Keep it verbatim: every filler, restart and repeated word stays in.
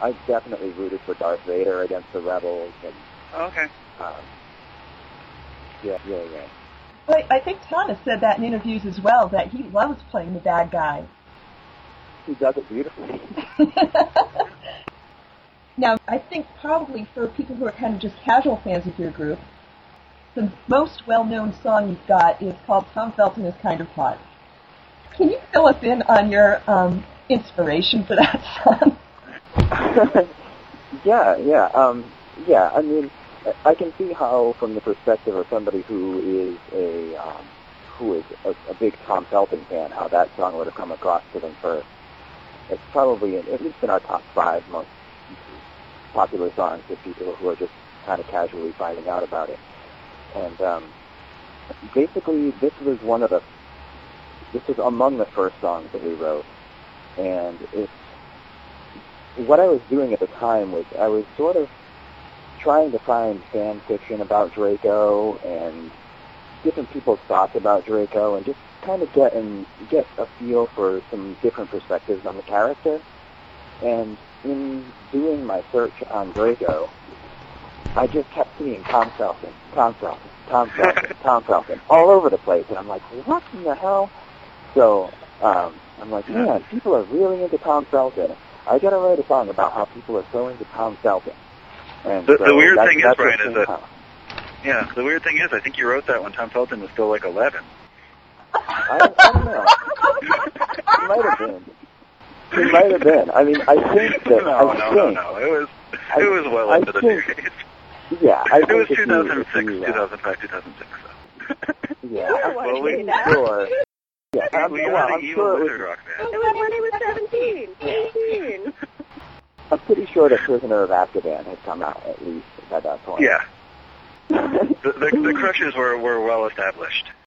I definitely rooted for Darth Vader against the Rebels. And, oh, okay. Um, yeah, yeah, yeah. Well, I think Thomas said that in interviews as well, that he loves playing the bad guy. He does it beautifully. Now, I think probably for people who are kind of just casual fans of your group, the most well-known song you've got is called Tom Felton is Kind of Hot. Can you fill us in on your um, inspiration for that song? yeah, yeah, um, yeah. I mean, I can see how, from the perspective of somebody who is a um, who is a, a big Tom Felton fan, how that song would have come across to them first. It's probably, in, at least in our top five most popular songs to people who are just kind of casually finding out about it. And um, basically, this was one of the, this was among the first songs that we wrote. And it's, what I was doing at the time was I was sort of trying to find fan fiction about Draco and different people's thoughts about Draco and just kind of get and get a feel for some different perspectives on the character. And in doing my search on Draco, I just kept seeing Tom Felton, Tom Felton, Tom Felton, Tom Felton, all over the place. And I'm like, what in the hell? So um, I'm like, man, people are really into Tom Felton. I got to write a song about how people are so into Tom Felton. And the, so the weird that, thing is, Brian, is that, out. yeah, the weird thing is, I think you wrote that when Tom Felton was still like eleven. I, I don't know. It might have been. It might have been. I mean, I think that... no, I no, think, no, no. It was, I, it was well I into the think, decades. Yeah, I it think was if two thousand six, you, if you, uh, two thousand five, two thousand six. So. Yeah, well, we, sure. Yeah, we, I'm, we well, were the I'm evil sure it wizard was, rock It band. was when he was seventeen, eighteen. I'm pretty sure that Prisoner of Azkaban had come out at least at that point. Yeah. the, the, the crushes were, were well established.